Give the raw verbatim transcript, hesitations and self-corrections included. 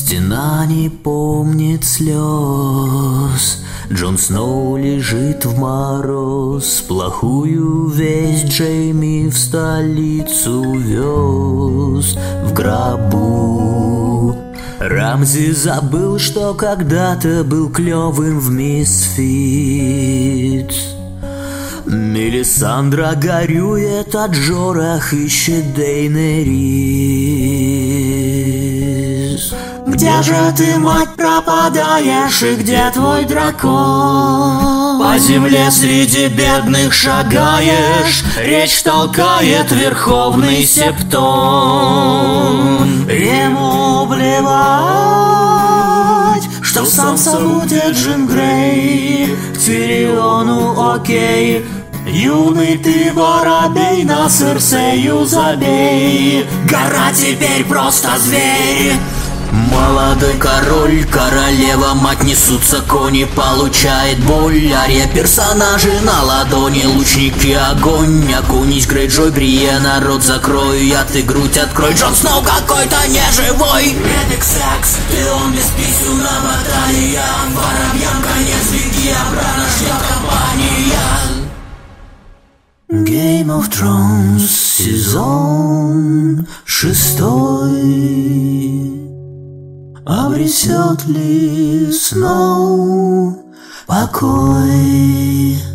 Стена не помнит слез. Джон Сноу лежит в мороз. Плохую весть Джейми в столицу вез. В гробу Рамзи забыл, что когда-то был клёвым в Мисфит. Мелисандра горюет, а Джорах ищет Дейнерис. Где же ты, мать, пропадаешь, и где твой дракон? По земле среди бедных шагаешь, речь толкает верховный септон. Ему плевать, что сам будет Джим Грей. К Тириону окей. Юный ты воробей, на Серсею забей. Гора теперь просто зверь. Молодой король, королева, мать, несутся кони, получает боль. Ария персонажи на ладони, лучники огонь. Окунись, Грейджой, Бриена, рот закрой, а ты грудь открой. Джон Сноу какой-то неживой. Редик секс, ты он без писюна, баталия. Воробьям конец, беги, обратно ждет компания. Game of Thrones, сезон шестой. Обресет ли Сноу покой?